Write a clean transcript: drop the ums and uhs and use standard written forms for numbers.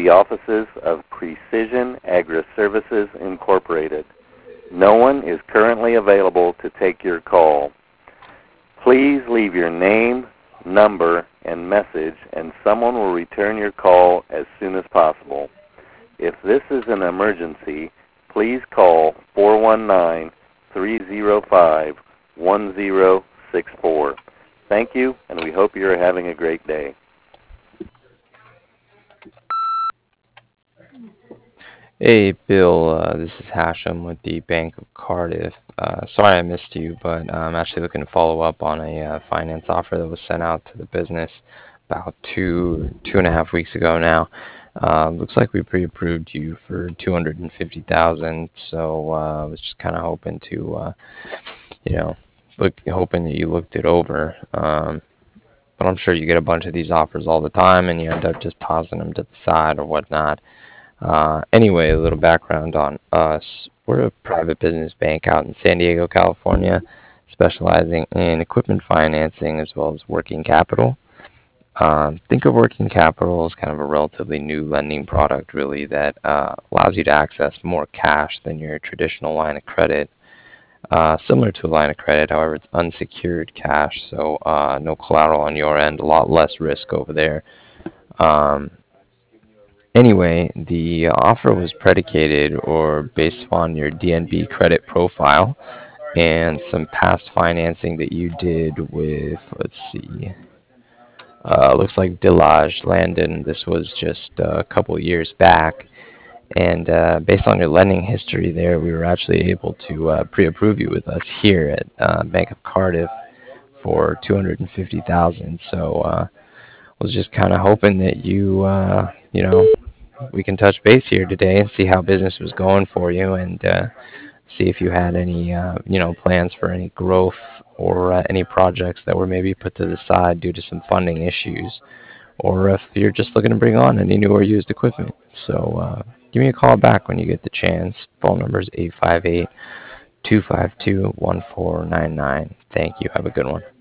the offices of Precision Agri-Services Incorporated. No one is currently available to take your call. Please leave your name, number, and message, and someone will return your call as soon as possible. If this is an emergency, please call 419-305-1064. Thank you, and we hope you are having a great day. Hey, Bill, this is Hashem with the Bank of Cardiff. Sorry I missed you, but I'm actually looking to follow up on a finance offer that was sent out to the business about two and a half weeks ago now. Looks like we pre-approved you for $250,000, so I was just kind of hoping to, hoping that you looked it over. But I'm sure you get a bunch of these offers all the time, and you end up just tossing them to the side or whatnot. Anyway, a little background on us. We're a private business bank out in San Diego, California, specializing in equipment financing as well as working capital. Think of working capital as kind of a relatively new lending product, really, that allows you to access more cash than your traditional line of credit. Similar to a line of credit, however, it's unsecured cash, so no collateral on your end, a lot less risk over there. Anyway, the offer was predicated or based on your DNB credit profile and some past financing that you did with, let's see, looks like Delage Landon. This was just a couple years back. And based on your lending history there, we were actually able to pre-approve you with us here at Bank of Cardiff for $250,000. So was just kind of hoping that we can touch base here today and see how business was going for you, and see if you had any plans for any growth or any projects that were maybe put to the side due to some funding issues, or if you're just looking to bring on any new or used equipment. So give me a call back when you get the chance. Phone number is 858-252-1499. Thank you. Have a good one.